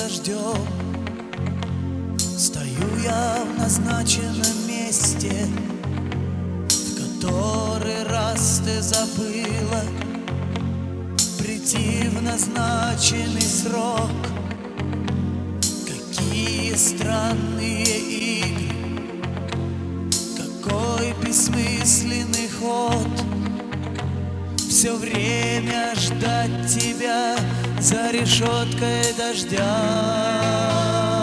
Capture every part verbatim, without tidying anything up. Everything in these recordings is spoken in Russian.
дождем. Стою я в назначенном месте, в который раз ты забыла прийти в назначенный срок. Какие странные игры, какой бессмысленный ход, все время ждать тебя за решеткой дождя.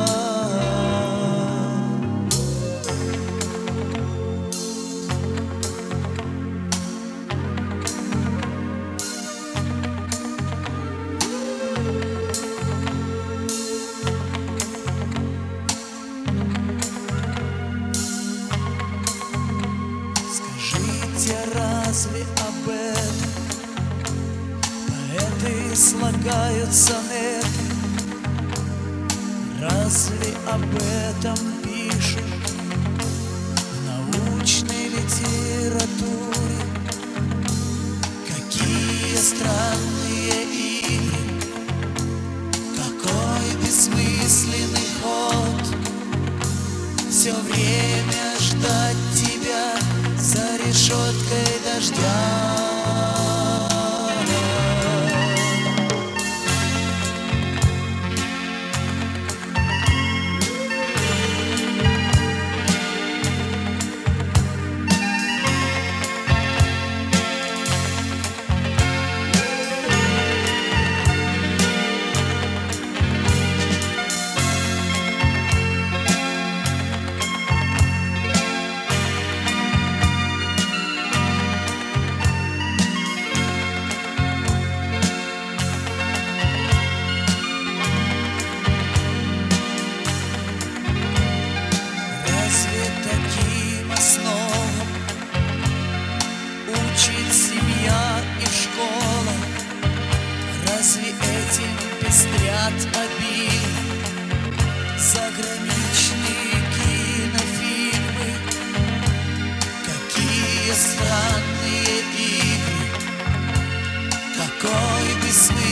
Разве об этом поэты слагают сонет? Разве об этом пишут в научной литературе? Какие странные игры, какой бессмысленный ход, все время ждать тебя за решеткой дождя. Таким основам учит семья и школа? Разве этим пестрят обильно заграничные кинофильмы? Какие странные игры, какой бессмысленный